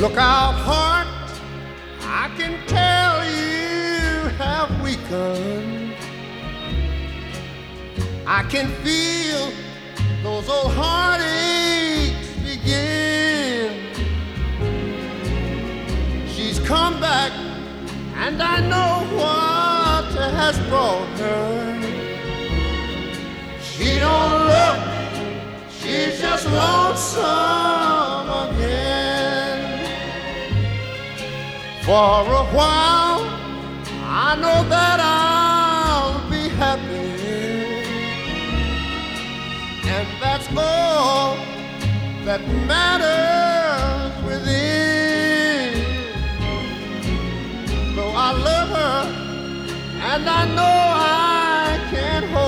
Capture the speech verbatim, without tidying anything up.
Look out, heart, I can tell you have weakened. I can feel those old heartaches begin. She's come back, and I know what has brought her. She don't look, she's just lonesome again. For a while, I know that I'll be happy, and that's all that matters within. Though I love her, and I know